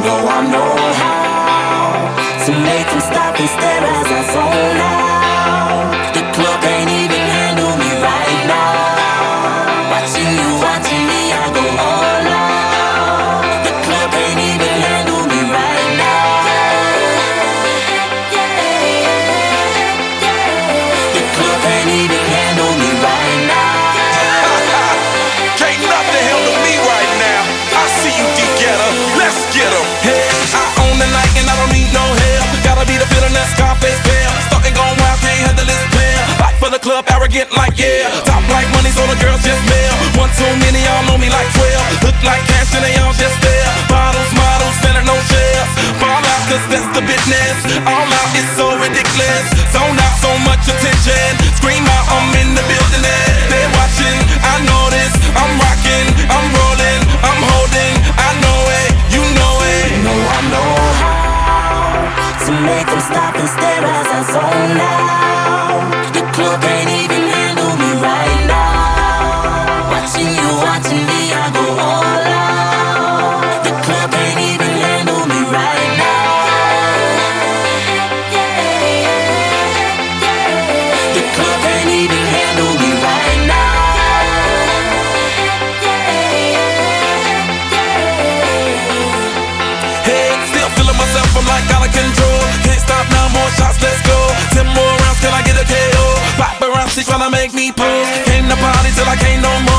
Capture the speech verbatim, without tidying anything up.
know I know how to make them stop and stare as I zone out. The club can't even handle me right now. Watching you, watching me, I go all out. The club can't even handle me right now. The club can't even handle me right now. Can't nothing handle me right now. I see you, D-Getter. Let's get 'em. Hey, I own the night and I don't need no help. Gotta be the feeling that Scarface feel. Starting going wild, can't handle this pill. Back for the club, arrogant like yeah. Top like money, so the girls just mail. One too many, y'all know me like twelve. Look like cash and they all just there. Bottles, models, selling no shares. Fall out, cause that's the business. All out is so ridiculous. Zone out, so much attention. Scream out, I'm in the building. They're watching, I know this. I'm rocking, I'm rolling, I'm holding. I know it, you know it. You know I know how to make them stop and stare as I zone out. The club can't even handle me right now. Watching you, watching me, I go all out. The club can't even handle me right now. The club can't even handle me right now. Hey, still feeling myself, I'm like out of control. Can't stop now, more shots, let's go. Ten more rounds, can I get a K O? Pop around, she tryna make me pull. Came to party till I can't no more.